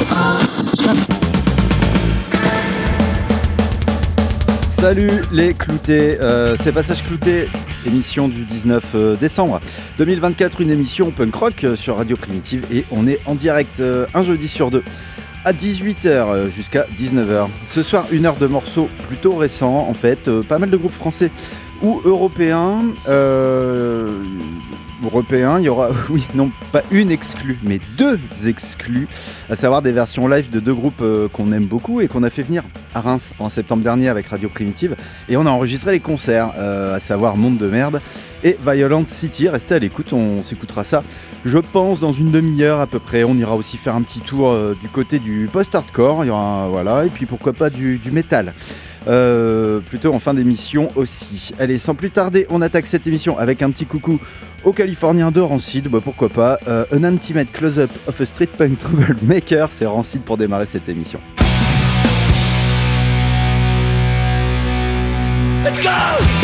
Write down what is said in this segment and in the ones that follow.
Salut les cloutés, c'est Passage Clouté, émission du 19 décembre 2024, une émission punk rock sur Radio Primitive et on est en direct un jeudi sur deux à 18h jusqu'à 19h. Ce soir, une heure de morceaux plutôt récents en fait, pas mal de groupes français ou européens. Il y aura, oui, non pas une exclue, mais deux exclus, à savoir des versions live de deux groupes qu'on aime beaucoup et qu'on a fait venir à Reims en septembre dernier avec Radio Primitive. Et on a enregistré les concerts, à savoir Monde de Merde et Violent City. Restez à l'écoute, on s'écoutera ça, je pense, dans une demi-heure à peu près. On ira aussi faire un petit tour du côté du post-hardcore, il y aura, voilà, et puis pourquoi pas du métal. Plutôt en fin d'émission aussi. Allez, sans plus tarder, on attaque cette émission avec un petit coucou aux Californiens de Rancid, bah pourquoi pas. An Intimate Close-Up of a Street Punk Troublemaker, c'est Rancid pour démarrer cette émission. Let's go!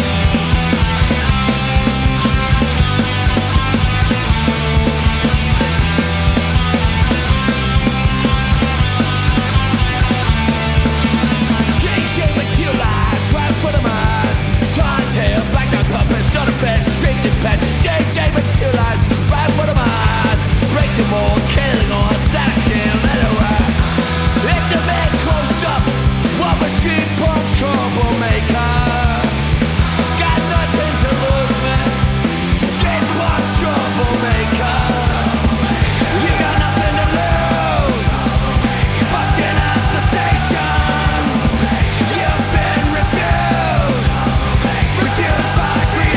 Restricted patches, JJ materialize right for the eyes. Break them all, killing on satisfaction, let it ride. It's a man close up, what a street punk troublemaker. Got nothing to lose, man. Street punk troublemaker. You got nothing to lose. Busting out the station. You've been refused. Refused by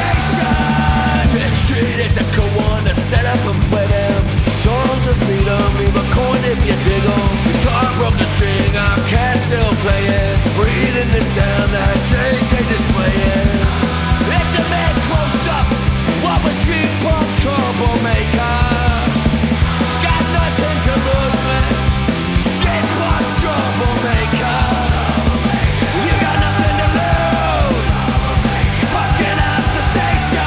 it's a cool one to set up and play them. Songs of freedom, leave a coin if you dig them. Guitar broke the string, our cat still playing. Breathe in the sound that JJ displaying. It's a man close up, what was street punk troublemaker. Got nothing to lose, man. Street punk troublemaker. You got nothing to lose. Busting out the station.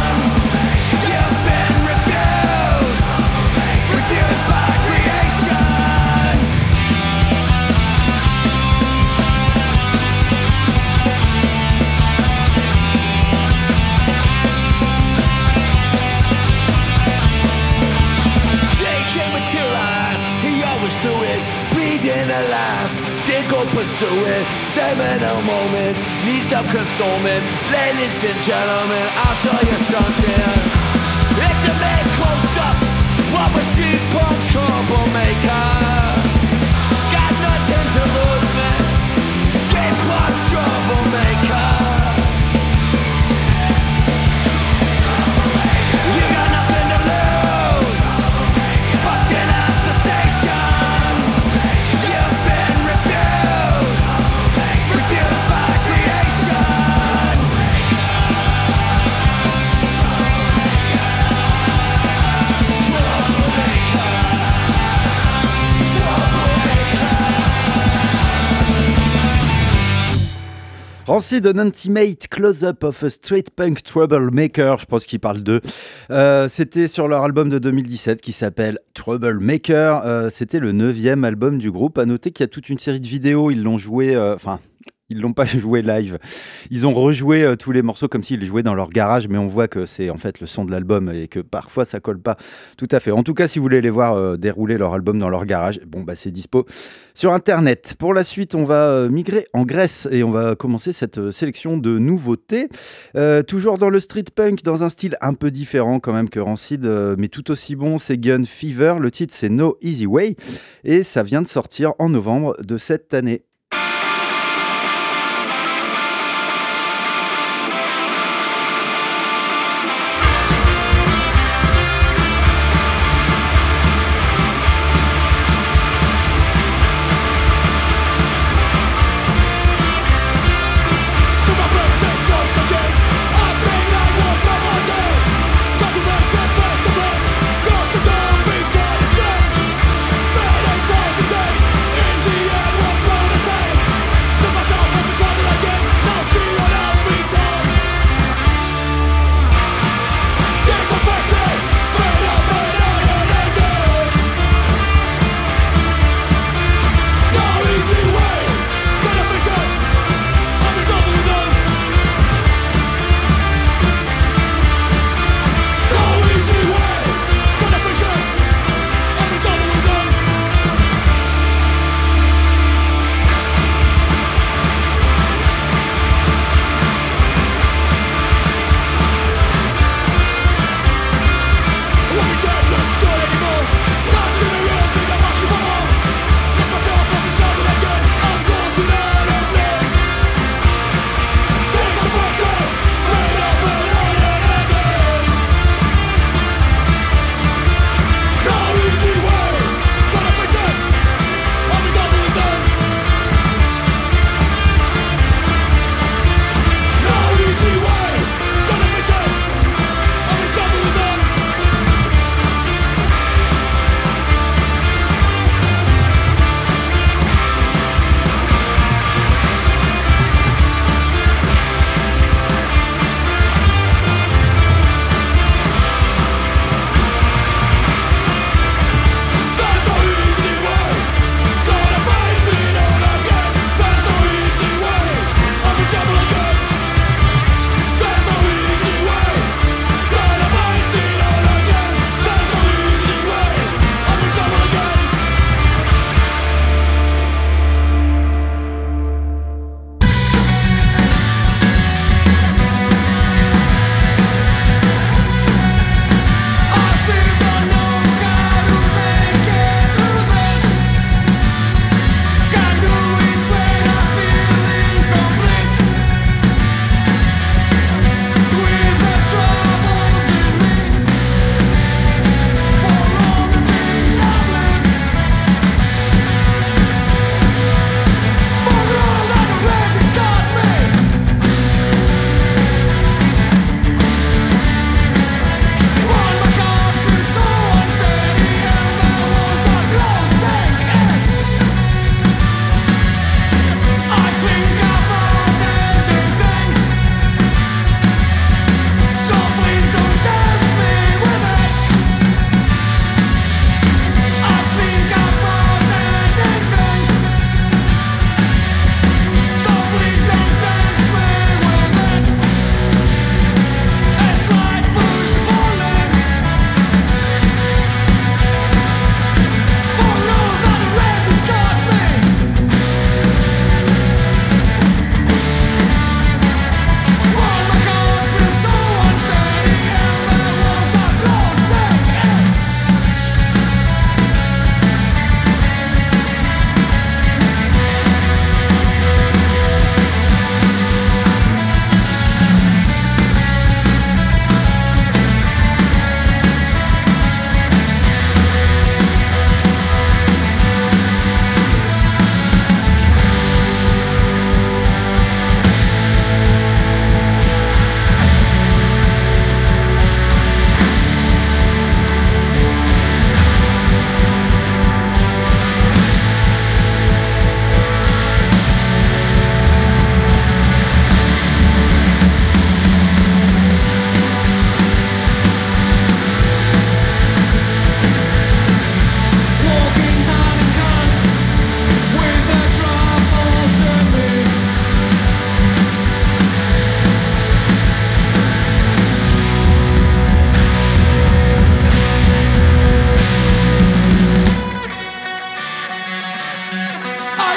Alive, did go pursue it. Seminal moments need some consoling. Ladies and gentlemen, I'll show you something. It's a man close up, what was street punk troublemaker. Got nothing to lose, man. Street punk troublemaker. You got nothing to lose. Busting out the station. Rancid, An Intimate Close-Up of a Street Punk Troublemaker, je pense qu'ils parlent d'eux. C'était sur leur album de 2017 qui s'appelle Troublemaker. C'était le 9e album du groupe. À noter qu'il y a toute une série de vidéos, ils l'ont joué... Ils l'ont pas joué live. Ils ont rejoué tous les morceaux comme s'ils les jouaient dans leur garage, mais on voit que c'est en fait le son de l'album et que parfois ça colle pas tout à fait. En tout cas, si vous voulez les voir dérouler leur album dans leur garage, bon bah c'est dispo sur internet. Pour la suite, on va migrer en Grèce et on va commencer cette sélection de nouveautés. Toujours dans le street punk, dans un style un peu différent quand même que Rancid, mais tout aussi bon, c'est Gun Fever. Le titre c'est No Easy Way et ça vient de sortir en novembre de cette année. Spending days in the end was all the same.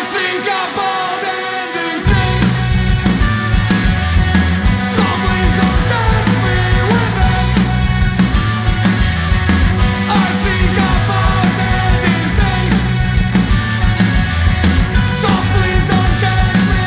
think about ending things. So please don't tempt me with it. I think about ending things. So please don't tempt me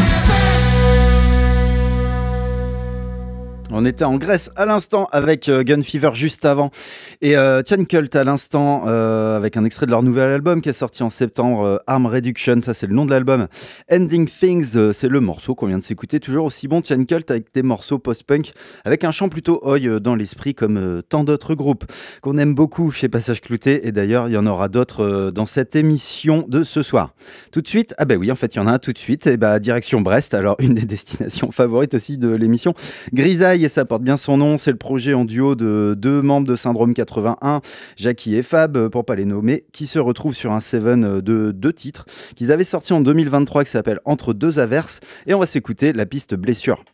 with it. On était en Grèce à l'instant avec Gun Fever juste avant et Tian Cult à l'instant avec un extrait de leur nouvel album qui est sorti en septembre, Arm Reduction, ça c'est le nom de l'album. Ending Things, c'est le morceau qu'on vient de s'écouter, toujours aussi bon. Tian Cult avec des morceaux post-punk avec un chant plutôt oi dans l'esprit comme tant d'autres groupes qu'on aime beaucoup chez Passage Clouté, et d'ailleurs il y en aura d'autres dans cette émission de ce soir. Tout de suite, ah bah oui en fait il y en a un tout de suite, et bah direction Brest, alors une des destinations favorites aussi de l'émission. Grisaille, et ça porte bien son nom, c'est le projet en duo de deux membres de Syndrome 81, Jackie et Fab, pour pas les nommer, qui se retrouvent sur un Seven de 2 titres qu'ils avaient sortis en 2023 qui s'appelle Entre deux averses, et on va s'écouter la piste Blessure.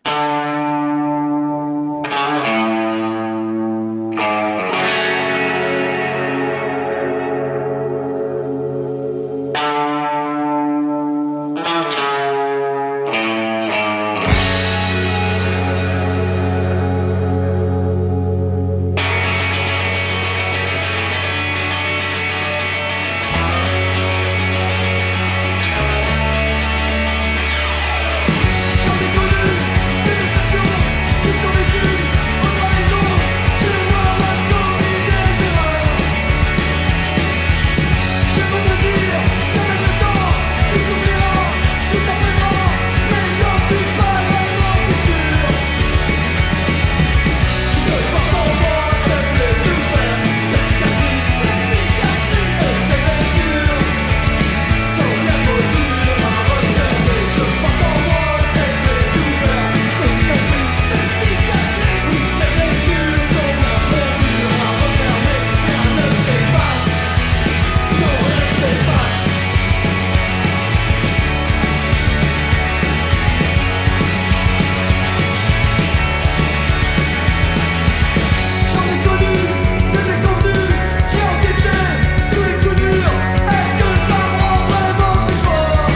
J'en ai connu des déceptions, j'ai survécu aux trahisons, j'ai le voir la commis des erreurs. J'ai beau me dire qu'avec le temps, il s'oubliera, tout s'apaisera, mais j'en suis pas vraiment si sûr. Je porte en moi cette plaie ouverte, cette cicatrice et ces blessures sont bien trop dures à regarder. Je porte en moi cette plaie ouverte, ces cicatrices oui, ces blessures sont bien trop dures à refermer. Rien ne s'efface, non rien ne s'efface. J'en ai connu des déconvenus, j'ai encaissé tous les coups durs. Est-ce que ça me rend vraiment plus fort?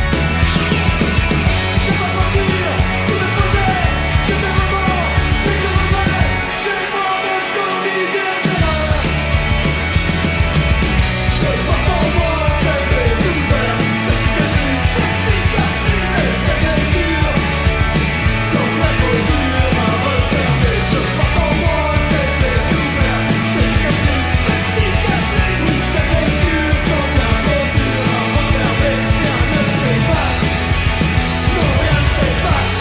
Je vais pas mentir, tout me faisait, j'ai fait vraiment des regrets, j'ai moi-même commis des erreurs. Je porte en moi cette plaie ouverte, ces cicatrices et ces blessures sont bien trop dures à refermer. Je porte en moi cette plaie ouverte, ces cicatrices oui, ces blessures sont bien trop dures à refermer. Rien ne s'efface, non rien ne s'efface.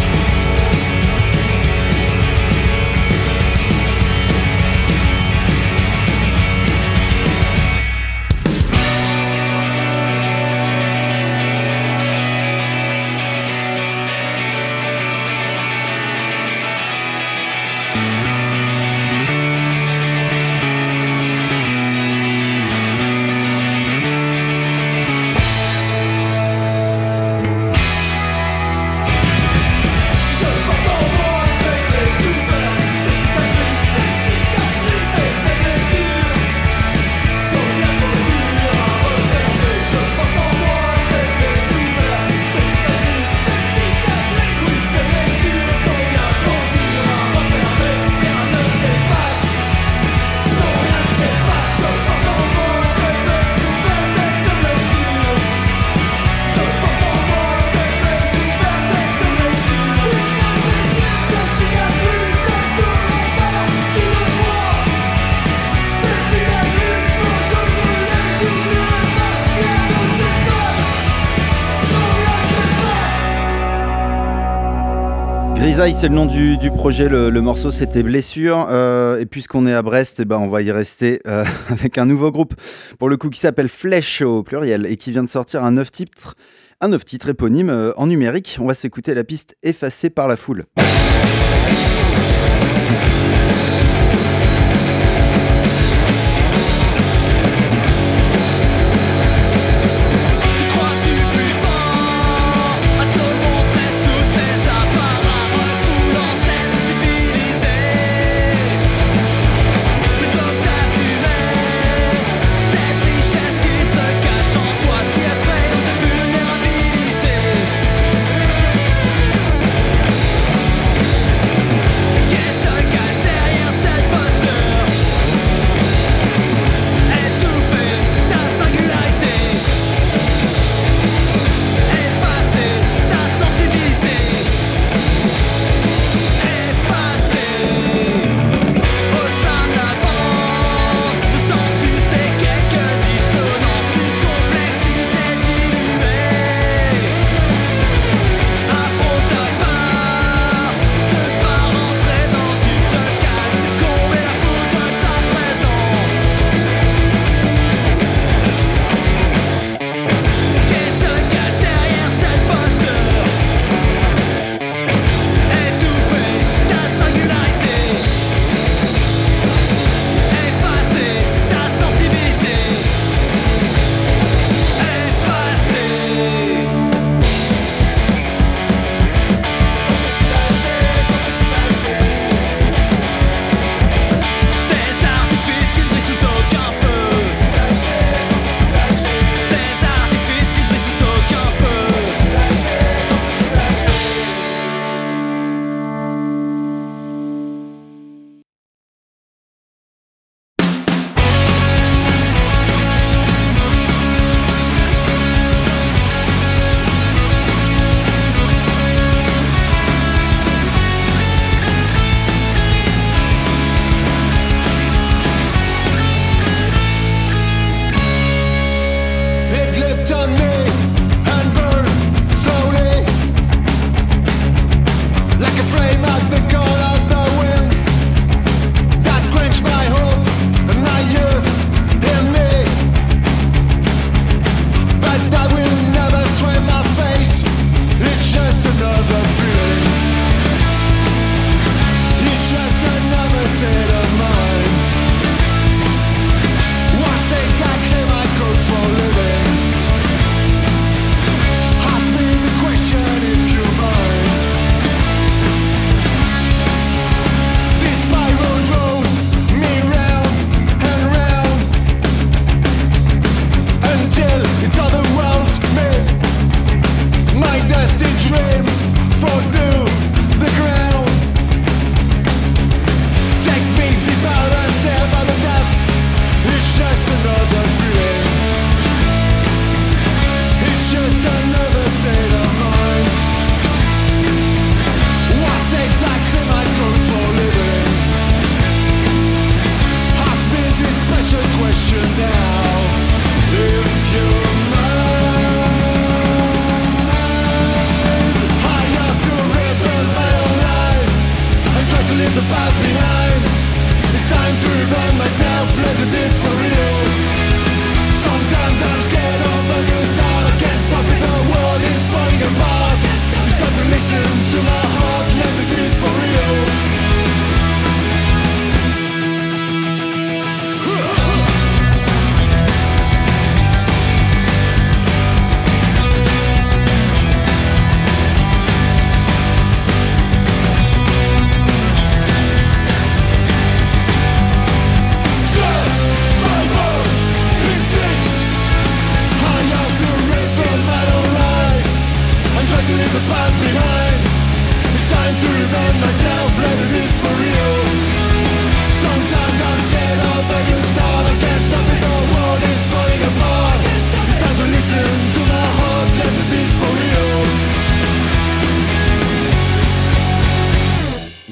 Je porte en moi cette plaie ouverte, ces cicatrices et ces blessures sont bien trop dures à refermer. Je porte en moi cette plaie ouverte, ces cicatrices oui, ces blessures sont bien trop dures à refermer. Rien ne s'efface, non rien ne s'efface. Je porte en moi cette plaie ouverte et ces blessures. Je porte en moi cette plaie ouverte et ces blessures. Cette cicatrice, cette douleur pas qui me voit. Cette cicatrice dont je ne les oublierai pas. Rien ne s'efface, non rien ne s'efface. Grisaille, c'est le nom du projet, le morceau c'était Blessure, et puisqu'on est à Brest, on va y rester avec un nouveau groupe, pour le coup qui s'appelle Flèche au pluriel, et qui vient de sortir un 9 titres éponyme en numérique. On va s'écouter la piste Effacée par la foule. Crois-tu plus fort à te montrer sous ces apparats refoulant cette stupidité? Plutôt que d'assumer cette richesse qui se cache en toi si effrayante de vue.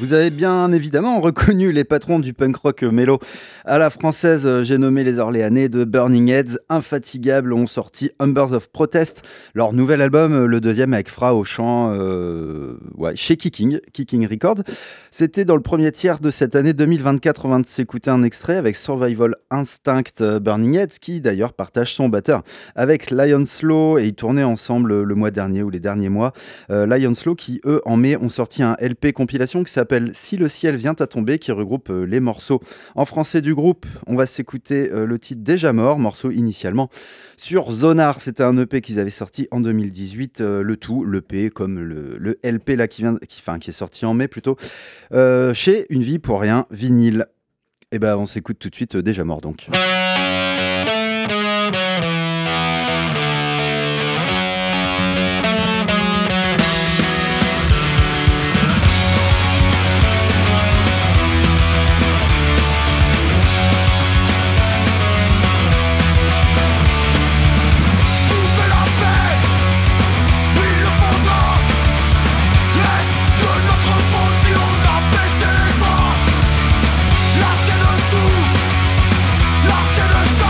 Vous avez bien évidemment reconnu les patrons du punk rock mélo. À la française, j'ai nommé les Orléanais de Burning Heads. Infatigables ont sorti Humbers of Protest, leur nouvel album, le deuxième avec Fra au chant chez Kicking Records. C'était dans le premier tiers de cette année 2024. On vient de s'écouter un extrait avec Survival Instinct Burning Heads, qui d'ailleurs partage son batteur avec Lion Slow, et ils tournaient ensemble le mois dernier ou les derniers mois. Lion Slow qui, eux, en mai, ont sorti un LP compilation qui s'appelle Si le ciel vient à tomber, qui regroupe les morceaux en français du groupe. On va s'écouter le titre Déjà mort, morceau initialement sur Zonar. C'était un EP qu'ils avaient sorti en 2018. L'EP comme le LP là qui est sorti en mai plutôt, chez Une vie pour rien, vinyle. Et ben on s'écoute tout de suite Déjà mort donc. Lâcher de tout, lâcher de ça.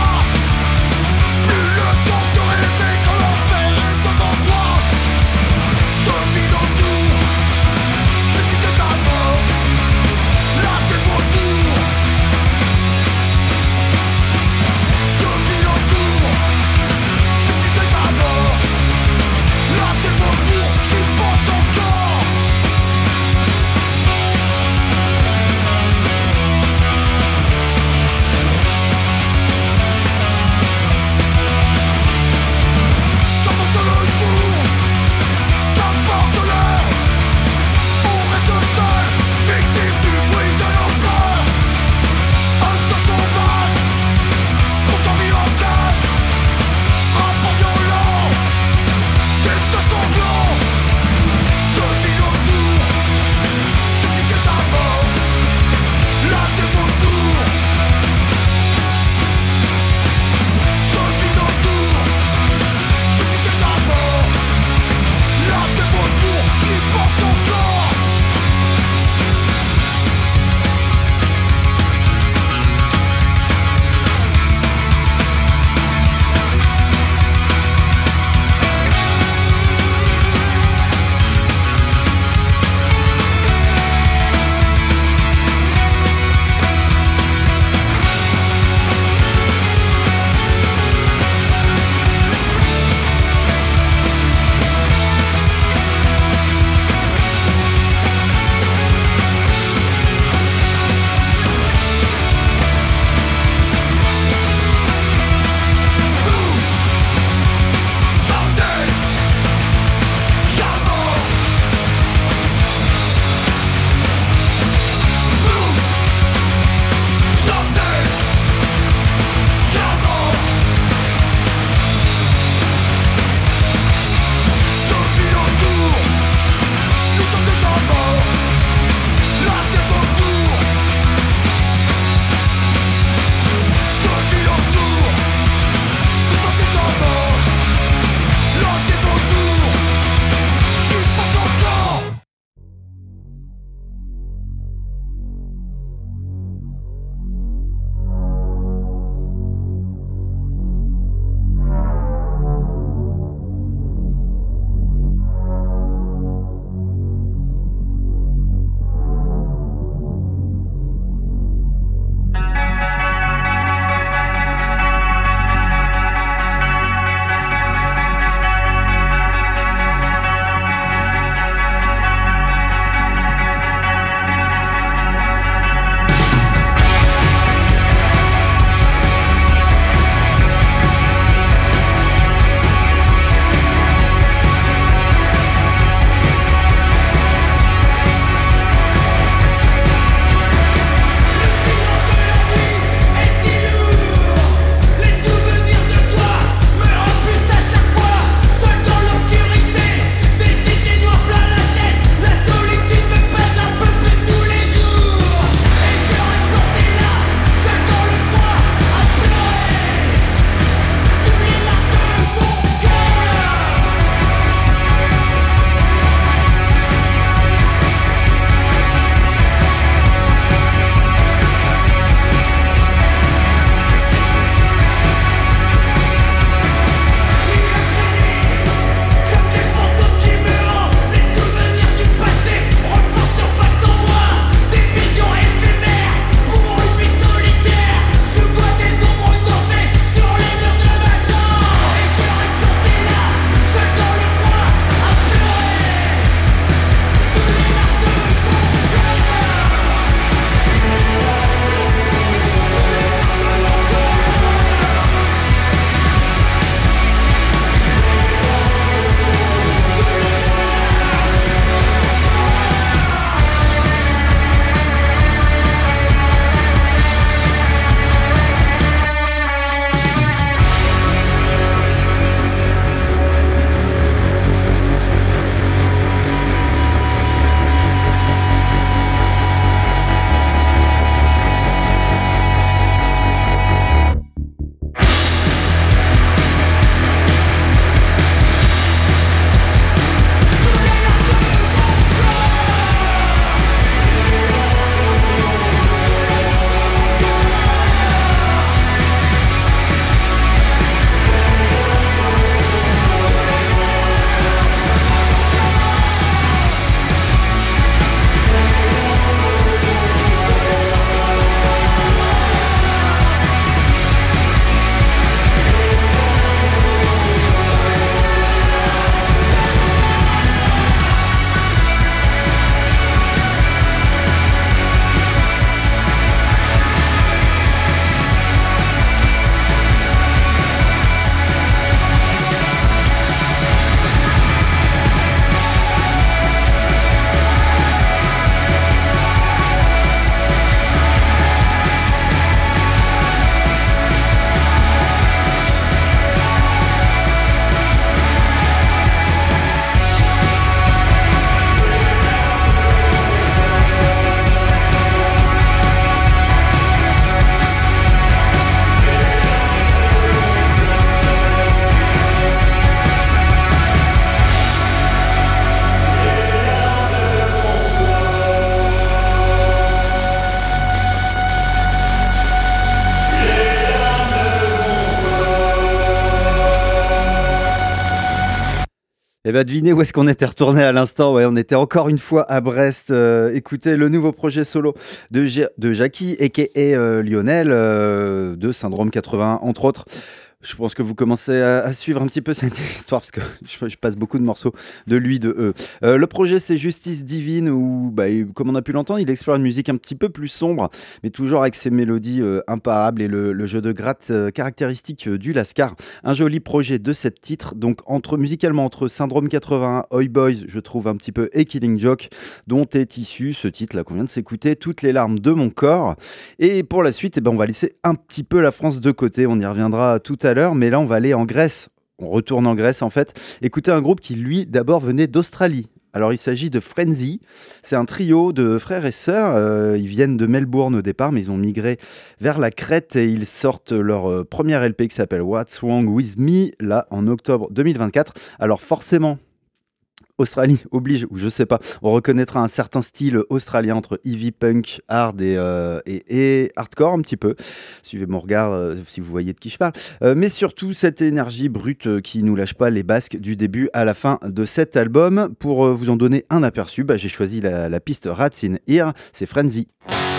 Et bah devinez où est-ce qu'on était retourné à l'instant. Ouais, on était encore une fois à Brest. Écoutez le nouveau projet solo de Jackie, a.k.a. Lionel, de Syndrome 81, entre autres. Je pense que vous commencez à suivre un petit peu cette histoire parce que je passe beaucoup de morceaux de lui, de eux. Le projet, c'est Justice Divine où, comme on a pu l'entendre, il explore une musique un petit peu plus sombre, mais toujours avec ses mélodies imparables et le jeu de gratte caractéristique du Lascar. Un joli projet de 7 titres, donc musicalement entre Syndrome 81, Oi Boys, je trouve un petit peu, et Killing Joke, dont est issu ce titre-là qu'on vient de s'écouter, Toutes les larmes de mon corps. Et pour la suite, on va laisser un petit peu la France de côté, on y reviendra tout à l'heure, mais là on va aller en Grèce. On retourne en Grèce en fait. Écoutez un groupe qui lui d'abord venait d'Australie. Alors il s'agit de Frenzy, c'est un trio de frères et sœurs, ils viennent de Melbourne au départ mais ils ont migré vers la Crète et ils sortent leur première LP qui s'appelle What's Wrong With Me là en octobre 2024. Alors forcément Australie oblige, ou je sais pas, on reconnaîtra un certain style australien entre heavy punk, hard et hardcore un petit peu. Suivez mon regard si vous voyez de qui je parle. Mais surtout cette énergie brute qui nous lâche pas les basques du début à la fin de cet album. Pour vous en donner un aperçu, j'ai choisi la piste Rats in Here, c'est Frenzy.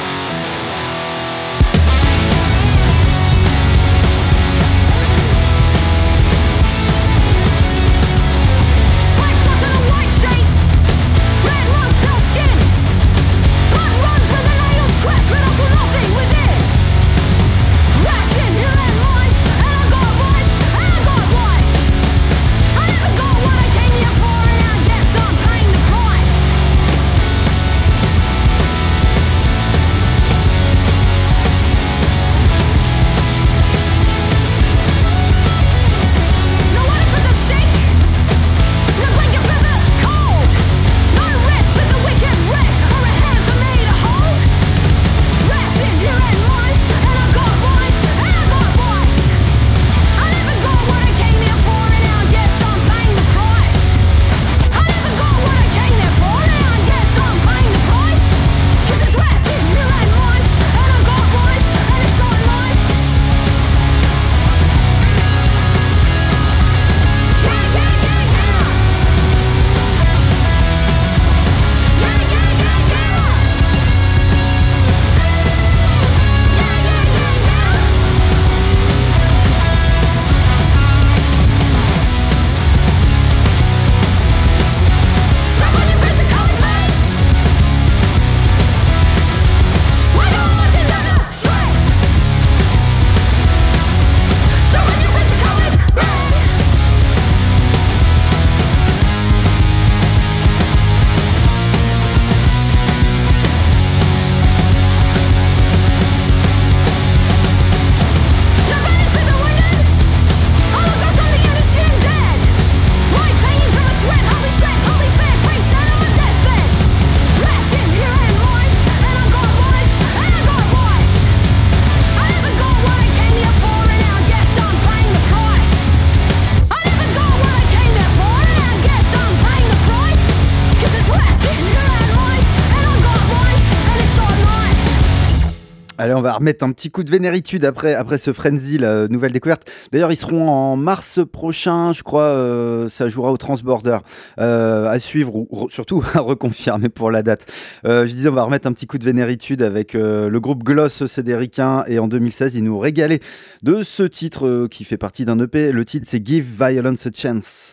Allez, on va remettre un petit coup de vénéritude après ce Frenzy, la nouvelle découverte. D'ailleurs, ils seront en mars prochain, je crois, ça jouera au Transborder. À suivre, ou surtout à reconfirmer pour la date. Je disais, on va remettre un petit coup de vénéritude avec le groupe Gloss Cédricien. Et en 2016, ils nous régalaient de ce titre qui fait partie d'un EP. Le titre, c'est Give Violence a Chance.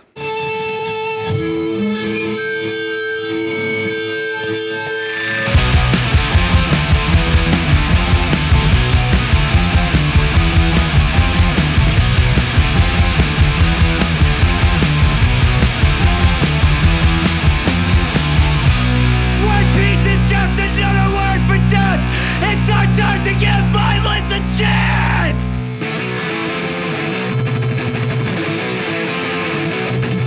To give violence a chance!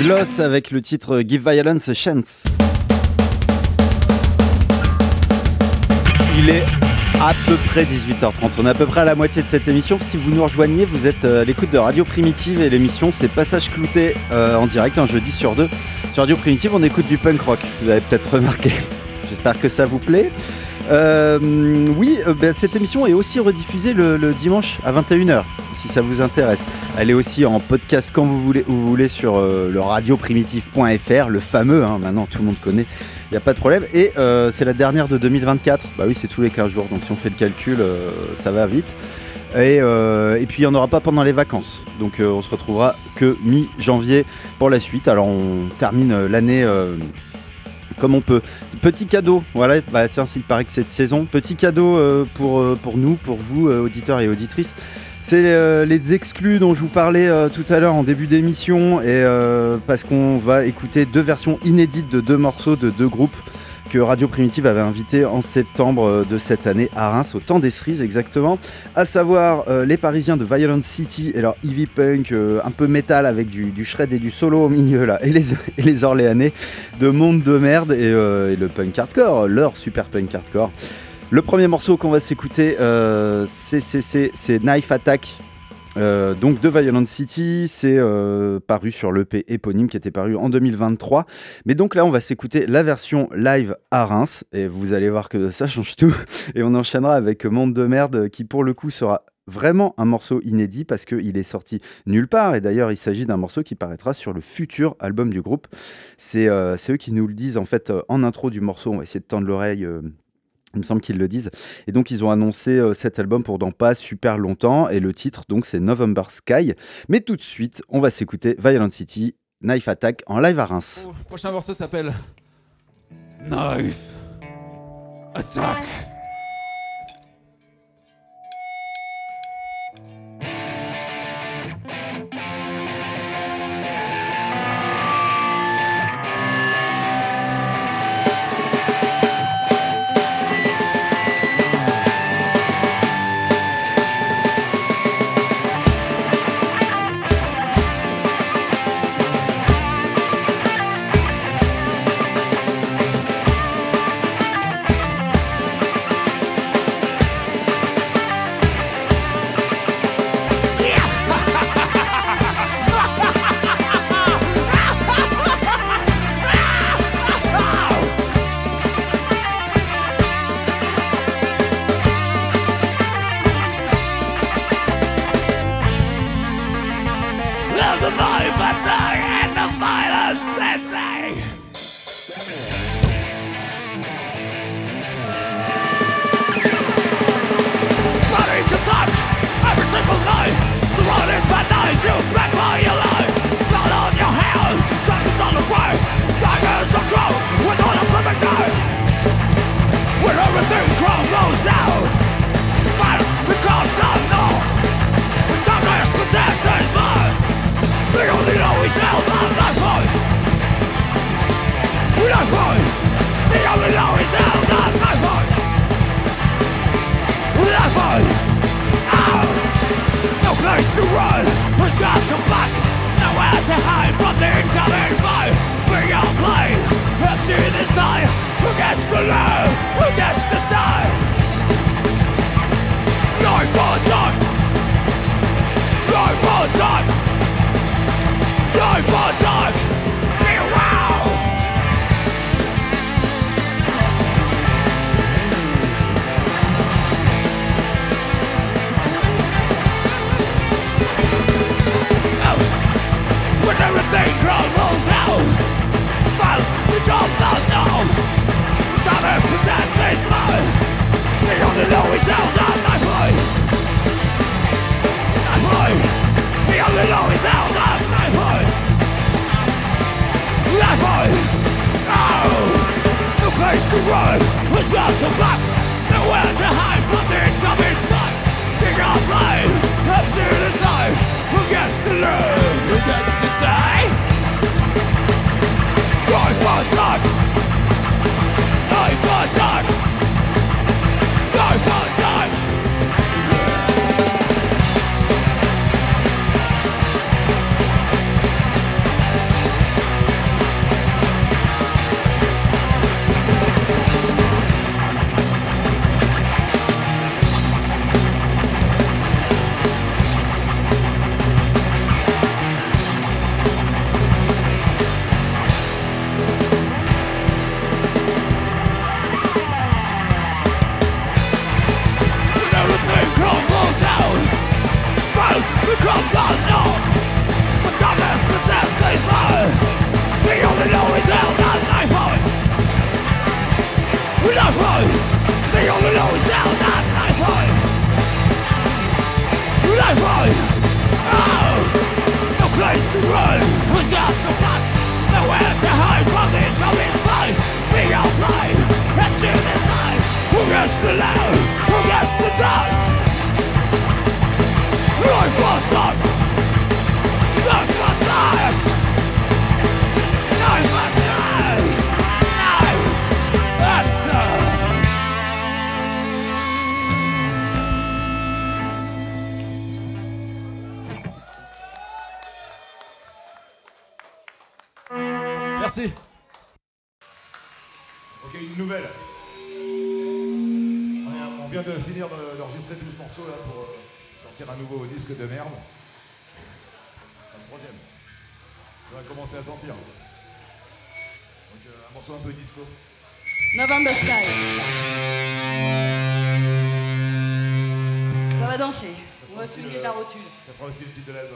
Gloss avec le titre Give Violence a Chance. Il est à peu près 18h30, on est à peu près à la moitié de cette émission. Si vous nous rejoignez, vous êtes à l'écoute de Radio Primitive et l'émission c'est Passage Clouté en direct un jeudi sur deux. Sur Radio Primitive on écoute du punk rock, vous avez peut-être remarqué. J'espère que ça vous plaît. Cette émission est aussi rediffusée le dimanche à 21h, si ça vous intéresse. Elle est aussi en podcast quand vous voulez sur le radioprimitive.fr, le fameux, maintenant tout le monde connaît, il n'y a pas de problème. Et c'est la dernière de 2024, bah oui c'est tous les 15 jours, donc si on fait le calcul, ça va vite. Et puis il n'y en aura pas pendant les vacances, donc on se retrouvera que mi-janvier pour la suite. Alors on termine l'année... comme on peut. Petit cadeau, voilà, bah tiens, il paraît que c'est de saison. Petit cadeau pour nous, pour vous, auditeurs et auditrices. C'est les exclus dont je vous parlais tout à l'heure en début d'émission. Et parce qu'on va écouter 2 versions inédites de 2 morceaux de 2 groupes que Radio Primitive avait invité en septembre de cette année à Reims, au temps des cerises exactement, à savoir les Parisiens de Violent City et leur heavy punk un peu métal avec du shred et du solo au milieu là, et les Orléanais de Monde de Merde et le punk hardcore, leur super punk hardcore. Le premier morceau qu'on va s'écouter, c'est Knife Attack. Donc de Violent City, c'est paru sur l'EP éponyme qui était paru en 2023. Mais donc là, on va s'écouter la version live à Reims et vous allez voir que ça change tout. Et on enchaînera avec Monde de Merde qui pour le coup sera vraiment un morceau inédit parce qu'il est sorti nulle part. Et d'ailleurs, il s'agit d'un morceau qui paraîtra sur le futur album du groupe. C'est eux qui nous le disent en fait en intro du morceau. On va essayer de tendre l'oreille. Il me semble qu'ils le disent. Et donc, ils ont annoncé cet album pour dans pas super longtemps. Et le titre, donc, c'est November Sky. Mais tout de suite, on va s'écouter Violent City, Knife Attack en live à Reims. Le prochain morceau s'appelle Knife Attack. Merci. Ok, une nouvelle. On vient de finir d'enregistrer 12 morceaux là pour sortir un nouveau disque de merde. Un troisième. Ça va commencer à sentir. Donc un morceau un peu disco. November Sky. Ça va danser. On va swinguer de la rotule. Ça sera aussi le titre de l'album.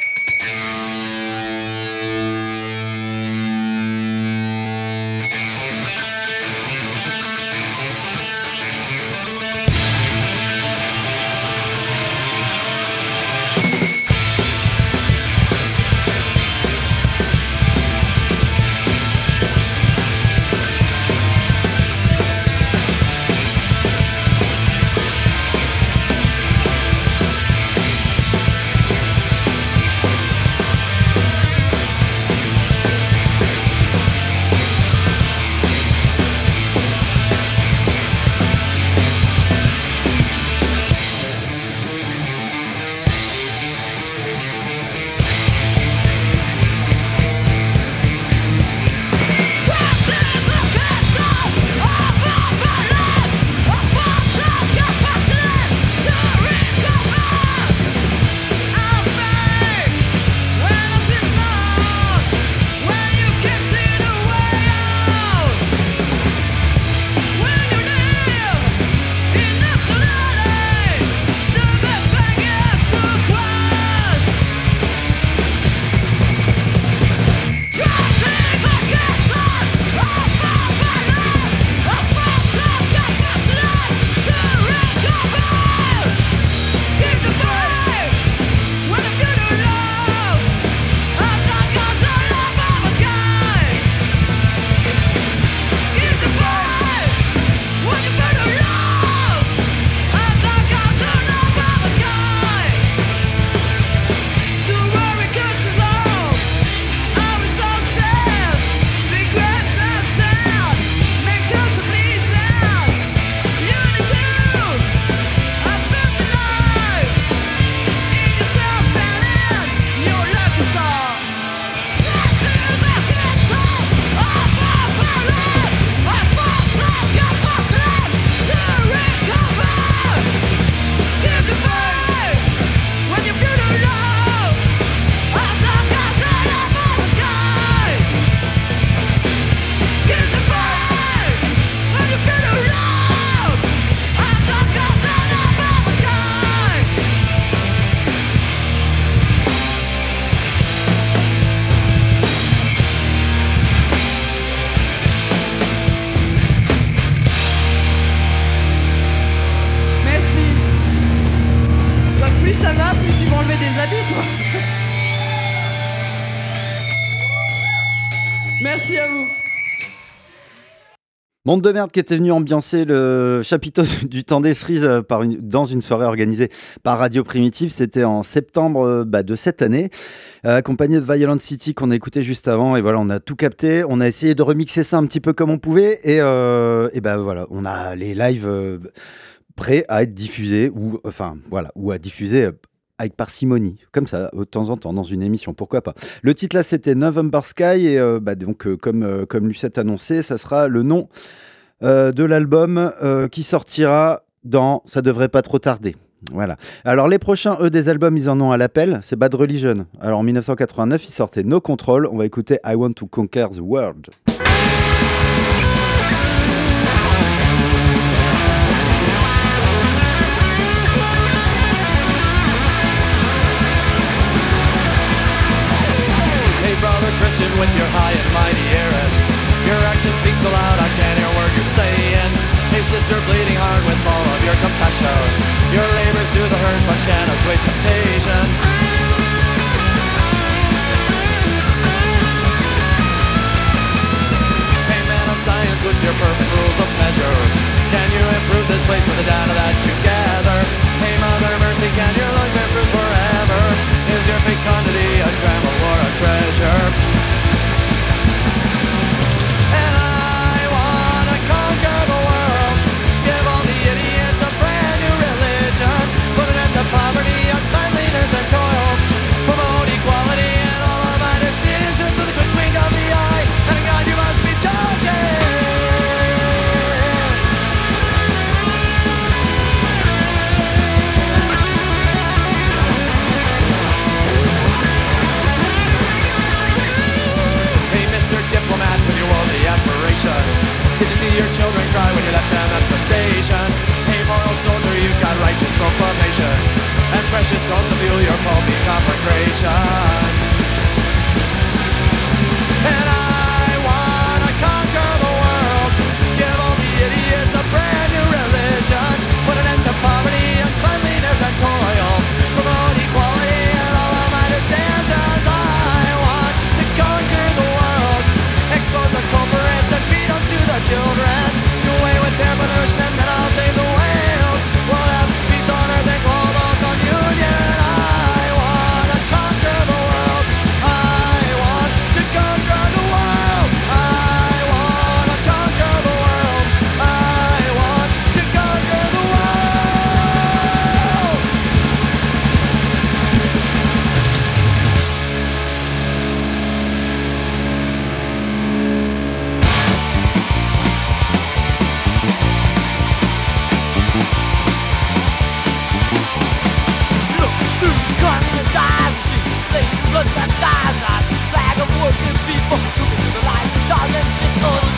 Merci à vous. Monde de merde qui était venu ambiancer le chapiteau du temps des cerises dans une soirée organisée par Radio Primitive. C'était en septembre de cette année, accompagné de Violent City qu'on a écouté juste avant. Et voilà, on a tout capté. On a essayé de remixer ça un petit peu comme on pouvait. Et voilà, on a les lives prêts à être diffusés ou à diffuser avec parcimonie, comme ça, de temps en temps, dans une émission, pourquoi pas. Le titre là, c'était November Sky, et comme Lucette annonçait, ça sera le nom de l'album qui sortira ça devrait pas trop tarder. Voilà. Alors les prochains, des albums, ils en ont à l'appel, c'est Bad Religion. Alors en 1989, ils sortaient No Control, on va écouter I Want to Conquer the World. Brother Christian with your high and mighty Aaron. Your action speaks so loud I can't hear a word you're saying. Hey sister, bleeding heart with all of your compassion. Your labors through the hurt but can't assuage temptation. righteous proclamations, and precious stones to fuel your pulpy conflagrations. And I wanna conquer the world, give all the idiots a brand new religion, put an end to poverty and cleanliness and toil, promote equality in all of my decisions. I want to conquer the world, expose the culprits and beat them to the children, do away with their pollution and then I'll save the whales. We'll have peace on earth and global communion. I want to conquer the world, I want to conquer the world, I want to conquer the world, I want to conquer the world. Look through communist eyes, see flames, blood that dies. I see flag of working people looking to the light, darling, sickles.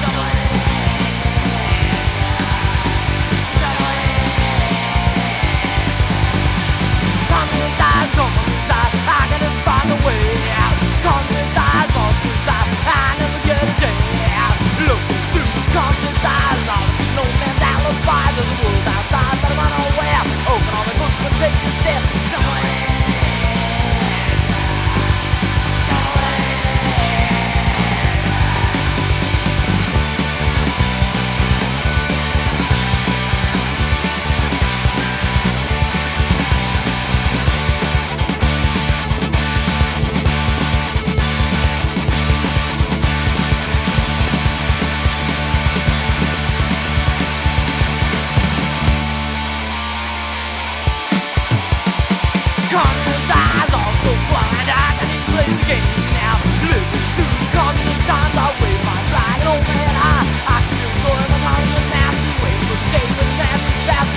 Communist eyes, communist eyes, I gotta find a way out. Communist eyes, communist eyes, I never get a day out. Look through communist eyes, all of no man's alibi. There's a world outside, but I'm unaware. Open all the books and take a step. Communist eyes are so blind, I can't even play the game now. Living through communist times, I wave my flag, and oh man, I can enjoy my communist nasty ways with David nasty fast.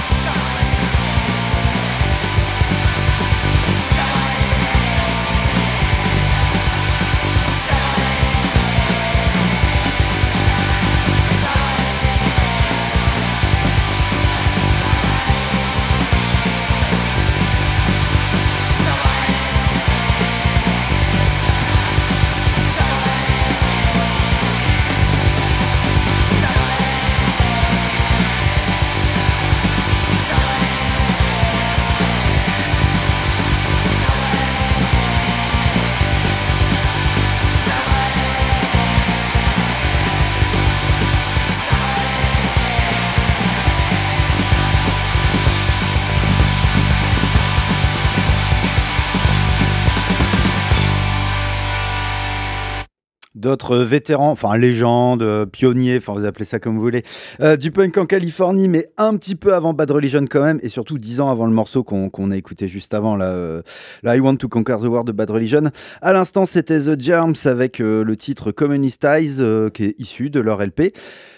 D'autres vétérans, enfin légendes, pionniers, enfin vous appelez ça comme vous voulez, du punk en Californie, mais un petit peu avant Bad Religion quand même, et surtout 10 ans avant le morceau qu'on a écouté juste avant, là, I Want to Conquer the World de Bad Religion. À l'instant, c'était The Germs avec le titre Communist Eyes, qui est issu de leur LP.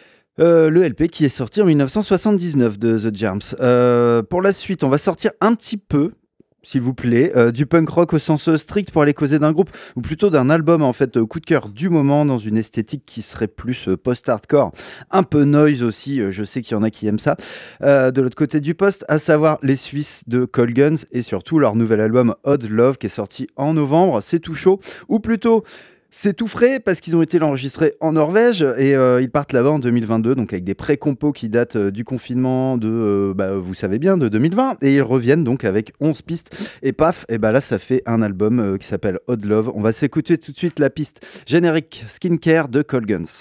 Le LP qui est sorti en 1979 de The Germs. Pour la suite, on va sortir un petit peu, s'il vous plaît, du punk rock au sens strict pour aller causer d'un groupe, ou plutôt d'un album en fait, coup de cœur du moment, dans une esthétique qui serait plus post-hardcore, un peu noise aussi, je sais qu'il y en a qui aiment ça, de l'autre côté du poste, à savoir les Suisses de Cold Guns, et surtout leur nouvel album Odd Love qui est sorti en novembre. C'est tout chaud, ou plutôt c'est tout frais parce qu'ils ont été enregistrés en Norvège et ils partent là-bas en 2022, donc avec des pré-compos qui datent du confinement de, vous savez bien, de 2020, et ils reviennent donc avec 11 pistes et paf, et là ça fait un album qui s'appelle Odd Love. On va s'écouter tout de suite la piste générique Skincare de Cold Guns.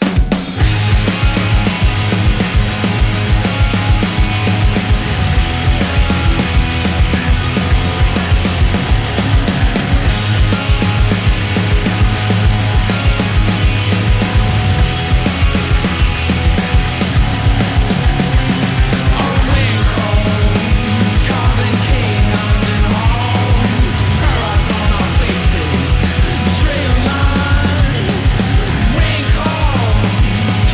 Trail lines, rain calls,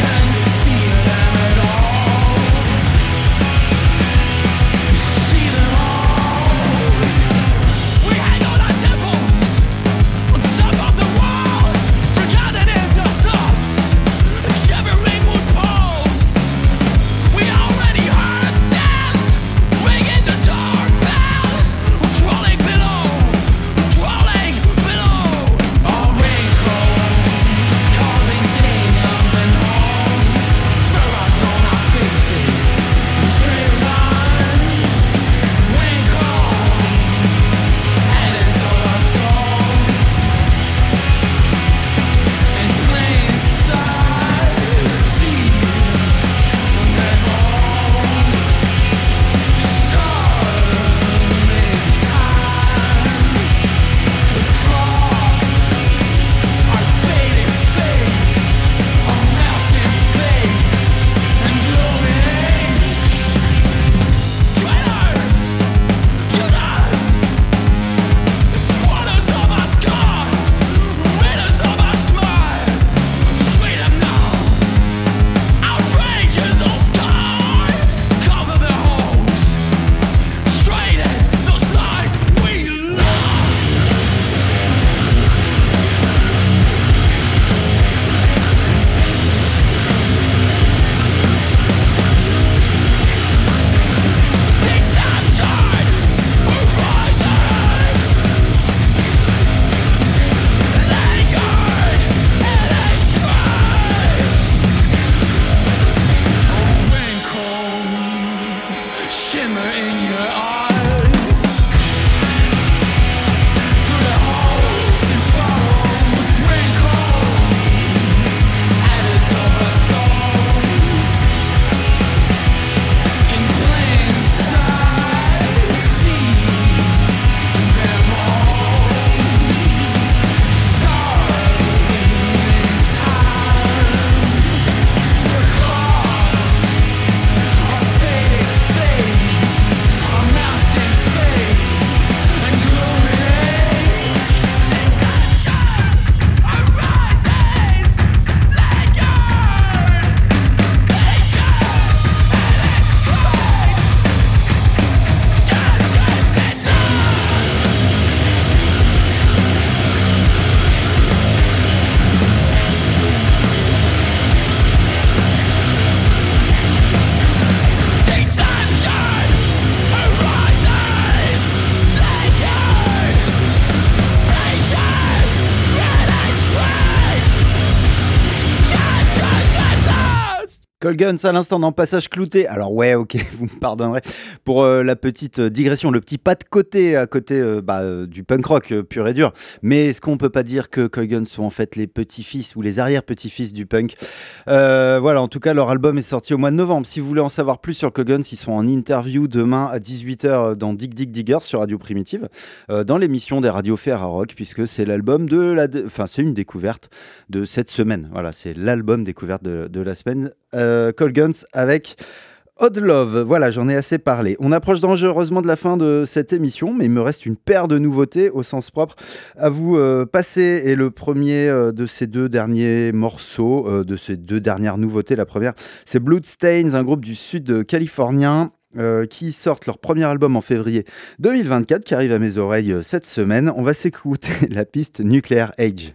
Colguns à l'instant dans Passage Clouté. Alors ouais, ok, vous me pardonnerez pour la petite digression, le petit pas de côté à côté du punk rock pur et dur. Mais est-ce qu'on peut pas dire que Colguns sont en fait les petits-fils ou les arrière-petits-fils du punk? Voilà, en tout cas, leur album est sorti au mois de novembre. Si vous voulez en savoir plus sur Colguns, ils sont en interview demain à 18h dans Dig Dig Diggers sur Radio Primitive, dans l'émission des radios Fer à Rock, puisque c'est l'album c'est une découverte de cette semaine. Voilà, c'est l'album découverte de la semaine. Colguns avec Odd Love. Voilà, j'en ai assez parlé. On approche dangereusement de la fin de cette émission, mais il me reste une paire de nouveautés au sens propre à vous passer. Et le premier de ces deux derniers morceaux, de ces deux dernières nouveautés, la première, c'est Bloodstains, un groupe du sud californien qui sortent leur premier album en février 2024, qui arrive à mes oreilles cette semaine. On va s'écouter la piste Nuclear Age.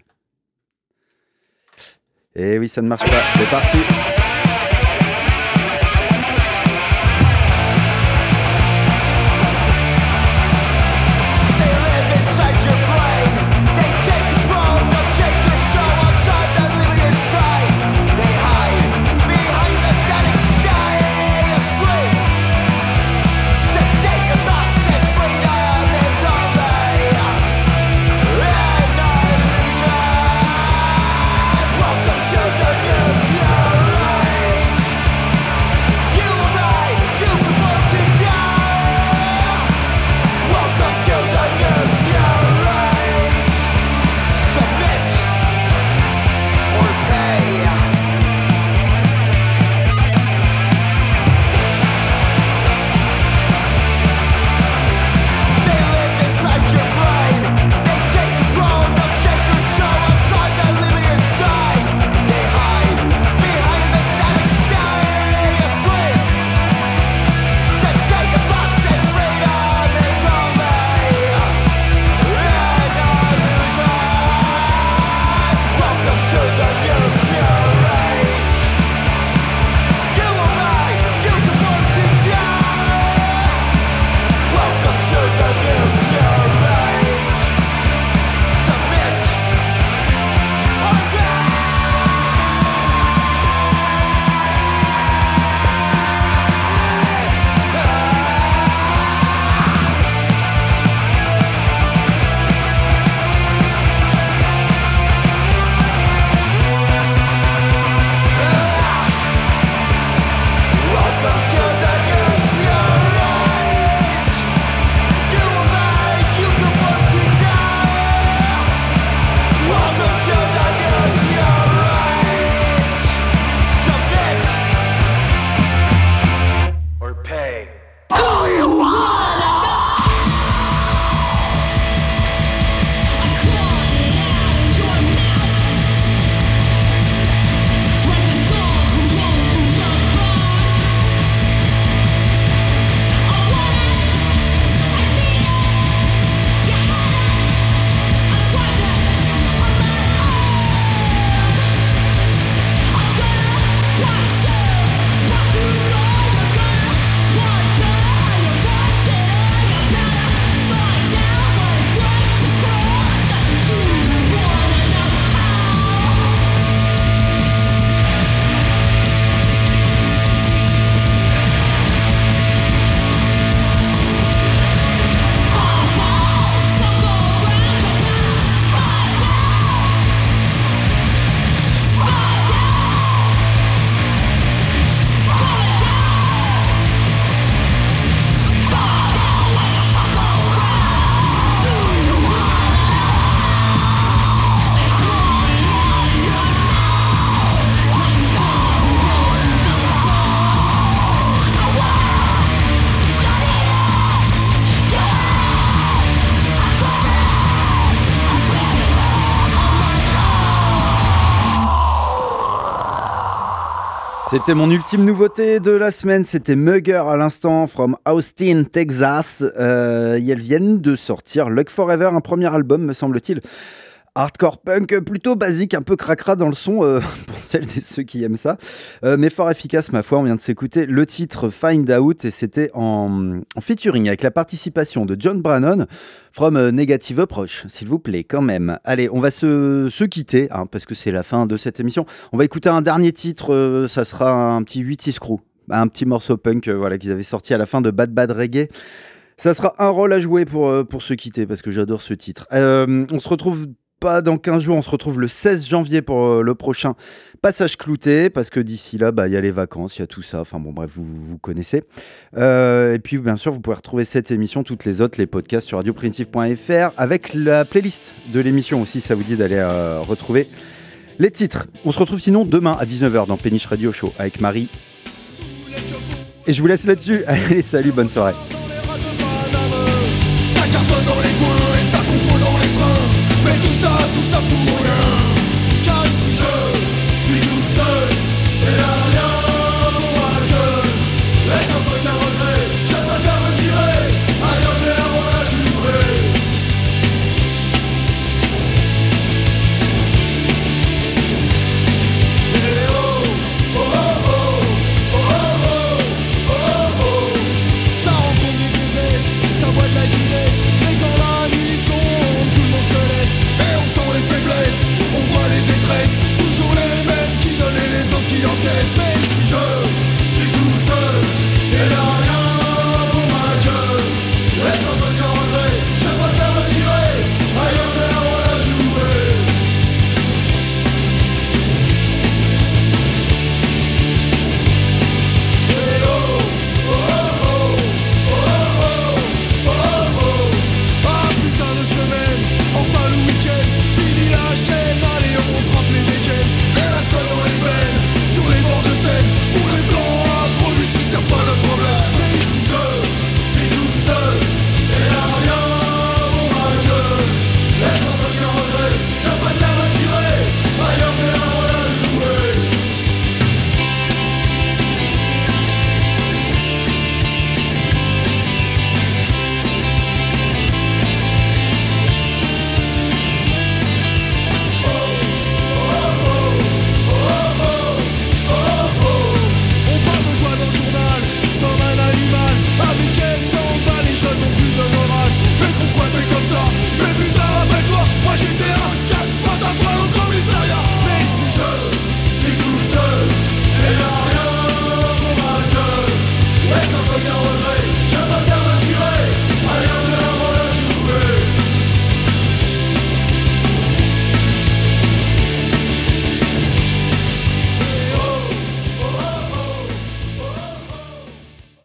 Et oui, ça ne marche pas. C'est parti. C'était mon ultime nouveauté de la semaine, c'était Mugger à l'instant, from Austin, Texas. Elles viennent de sortir Luck Forever, un premier album, me semble-t-il, Hardcore punk plutôt basique, un peu cracra dans le son pour celles et ceux qui aiment ça, mais fort efficace ma foi. On vient de s'écouter le titre Find Out et c'était en featuring avec la participation de John Brannon from Negative Approach, s'il vous plaît quand même. Allez, on va se quitter hein, parce que c'est la fin de cette émission. On va écouter un dernier titre, ça sera un petit 8-6 crew, un petit morceau punk voilà, qu'ils avaient sorti à la fin de Bad Bad Reggae. Ça sera un rôle à jouer pour se quitter parce que j'adore ce titre. On se retrouve pas dans 15 jours, on se retrouve le 16 janvier pour le prochain Passage Clouté, parce que d'ici là, y a les vacances, il y a tout ça, enfin bon bref, vous connaissez. Et puis bien sûr, vous pouvez retrouver cette émission, toutes les autres, les podcasts sur radioprimitif.fr, avec la playlist de l'émission aussi, ça vous dit d'aller retrouver les titres. On se retrouve sinon demain à 19h dans Péniche Radio Show avec Marie. Et je vous laisse là-dessus, allez salut, bonne soirée. Ça cartonne dans les coins et ça contrôle dans les trains. Mais tout ça pour rien.